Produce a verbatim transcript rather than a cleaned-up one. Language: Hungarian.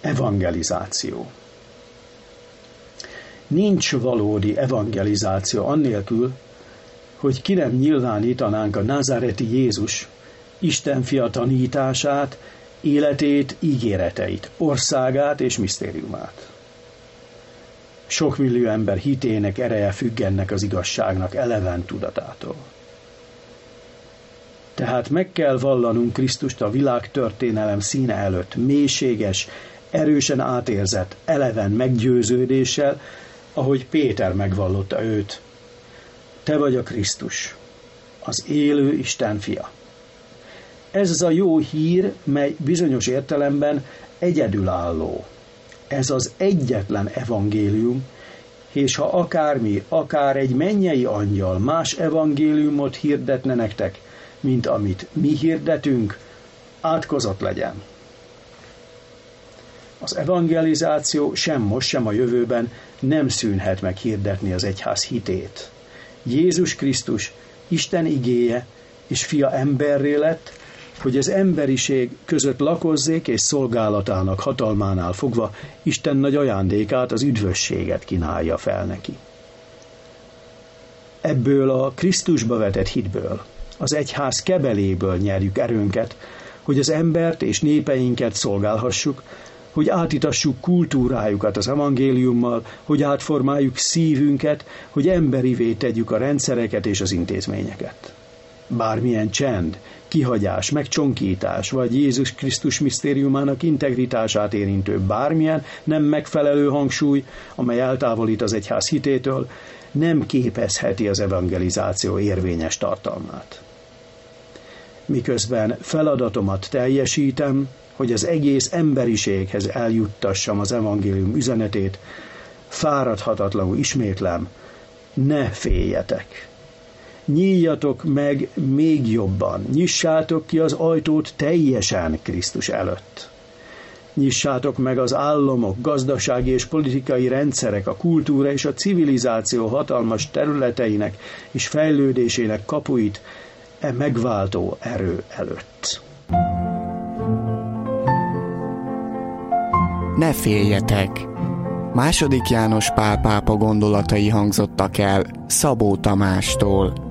Evangelizáció. Nincs valódi evangelizáció annélkül, hogy ki nem nyilvánítanánk a názáreti Jézus Isten fia tanítását, életét, ígéreteit, országát és misztériumát. Sok millió ember hitének ereje függ ennek az igazságnak eleven tudatától. Tehát meg kell vallanunk Krisztust a világtörténelem színe előtt mélységes, erősen átérzett, eleven meggyőződéssel, ahogy Péter megvallotta őt. Te vagy a Krisztus, az élő Isten fia. Ez az a jó hír, mely bizonyos értelemben egyedülálló. Ez az egyetlen evangélium, és ha akármi, akár egy mennyei angyal más evangéliumot hirdetne nektek, mint amit mi hirdetünk, átkozott legyen. Az evangelizáció sem most, sem a jövőben nem szűnhet meg hirdetni az egyház hitét. Jézus Krisztus, Isten igéje és fia emberré lett, hogy az emberiség között lakozzék és szolgálatának hatalmánál fogva Isten nagy ajándékát, az üdvösséget kínálja fel neki. Ebből a Krisztusba vetett hitből, az egyház kebeléből nyerjük erőnket, hogy az embert és népeinket szolgálhassuk, hogy átitassuk kultúrájukat az evangéliummal, hogy átformáljuk szívünket, hogy emberivé tegyük a rendszereket és az intézményeket. Bármilyen csend, kihagyás, megcsonkítás, vagy Jézus Krisztus misztériumának integritását érintő bármilyen nem megfelelő hangsúly, amely eltávolít az egyház hitétől, nem képezheti az evangelizáció érvényes tartalmát. Miközben feladatomat teljesítem, hogy az egész emberiséghez eljuttassam az evangélium üzenetét, fáradhatatlanul ismétlem, ne féljetek! Nyíljatok meg még jobban, nyissátok ki az ajtót teljesen Krisztus előtt. Nyissátok meg az államok, gazdasági és politikai rendszerek, a kultúra és a civilizáció hatalmas területeinek és fejlődésének kapuit e megváltó erő előtt. Ne féljetek! Második János Pál pápa gondolatai hangzottak el Szabó Tamástól.